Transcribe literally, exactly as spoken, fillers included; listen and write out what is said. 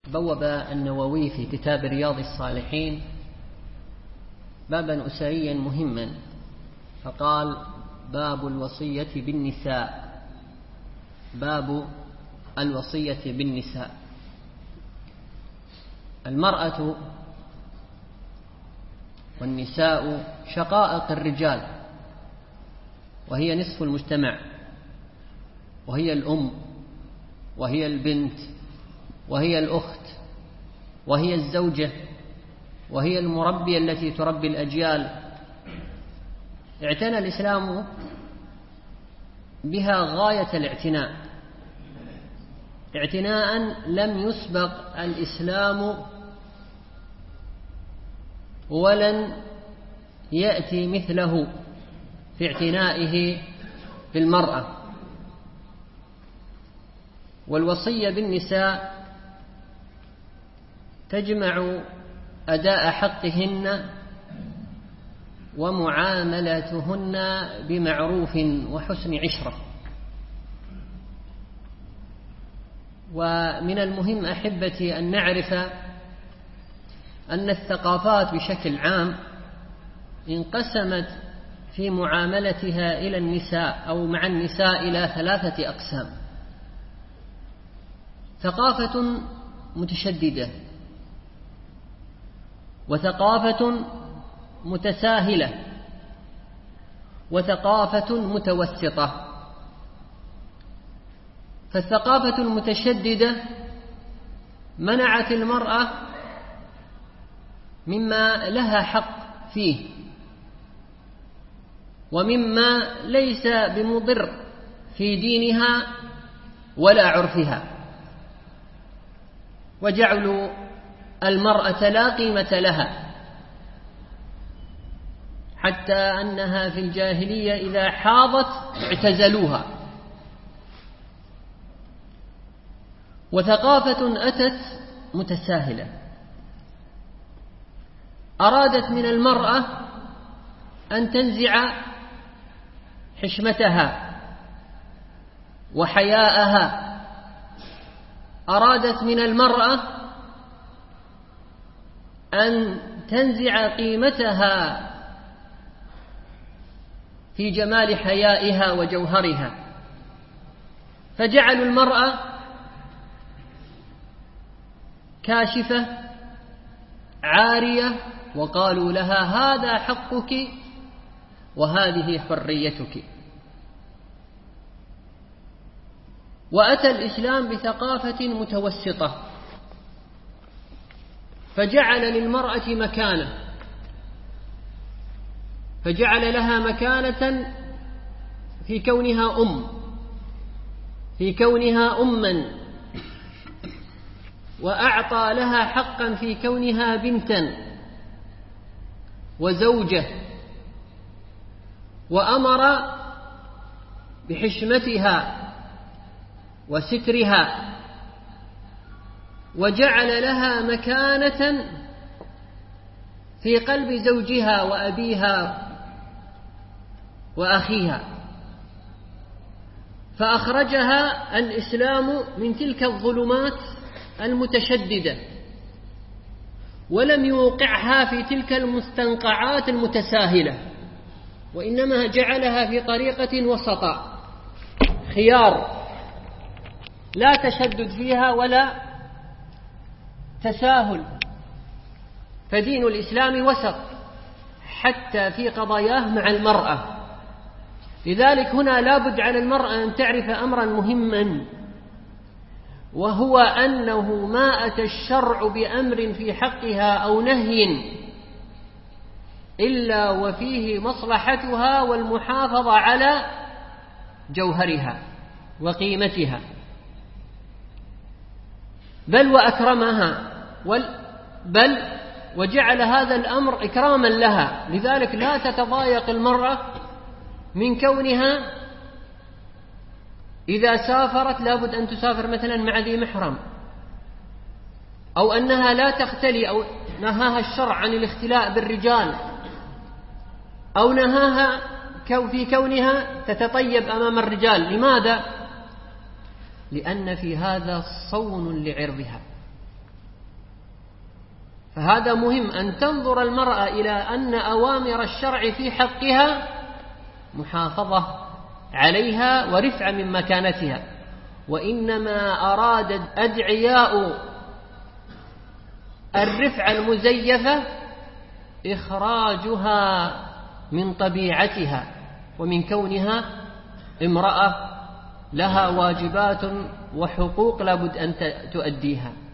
بوب النووي في كتاب رياض الصالحين بابا أسريا مهما، فقال: باب الوصية بالنساء. باب الوصية بالنساء. المرأة والنساء شقائق الرجال، وهي نصف المجتمع، وهي الأم، وهي البنت، وهي الأخت، وهي الزوجة، وهي المربية التي تربي الأجيال. اعتنى الإسلام بها غاية الاعتناء، اعتناء لم يسبق الإسلام ولن يأتي مثله في اعتنائه بالمرأة. والوصية بالنساء تجمع أداء حقهن ومعاملتهن بمعروف وحسن عشرة. ومن المهم أحبتي أن نعرف أن الثقافات بشكل عام انقسمت في معاملتها إلى النساء أو مع النساء إلى ثلاثة أقسام: ثقافة متشددة، وثقافة متساهلة، وثقافة متوسطة. فالثقافة المتشددة منعت المرأة مما لها حق فيه ومما ليس بمضر في دينها ولا عرفها، وجعلوا المرأة لا قيمة لها، حتى أنها في الجاهلية إذا حاضت اعتزلوها. وثقافة أتت متساهلة، أرادت من المرأة أن تنزع حشمتها وحياءها، أرادت من المرأة أن تنزع قيمتها في جمال حيائها وجوهرها، فجعلوا المرأة كاشفة عارية، وقالوا لها: هذا حقك وهذه حريتك. وأتى الإسلام بثقافة متوسطة، فجعل للمرأة مكانة، فجعل لها مكانة في كونها أم، في كونها أما، وأعطى لها حقا في كونها بنتا وزوجة، وأمر بحشمتها وسترها، وجعل لها مكانة في قلب زوجها وأبيها وأخيها. فأخرجها الإسلام من تلك الظلمات المتشددة، ولم يوقعها في تلك المستنقعات المتساهلة، وإنما جعلها في طريقة وسطاء خيار، لا تشدد فيها ولا تساهل. فدين الإسلام وسط حتى في قضاياه مع المرأة. لذلك هنا لابد على المرأة أن تعرف أمرا مهما، وهو أنه ما أتى الشرع بأمر في حقها أو نهي إلا وفيه مصلحتها والمحافظة على جوهرها وقيمتها، بل وأكرمها، بل وجعل هذا الأمر إكراما لها. لذلك لا تتضايق المرأة من كونها إذا سافرت لابد أن تسافر مثلا مع ذي محرم، أو أنها لا تختلي، أو نهاها الشرع عن الاختلاء بالرجال، أو نهاها في كونها تتطيب أمام الرجال. لماذا؟ لأن في هذا صون لعرضها، فهذا مهم أن تنظر المرأة إلى أن أوامر الشرع في حقها محافظة عليها ورفع من مكانتها. وإنما أراد أدعياء الرفع المزيفة إخراجها من طبيعتها ومن كونها امرأة لها واجبات وحقوق لابد أن تؤديها.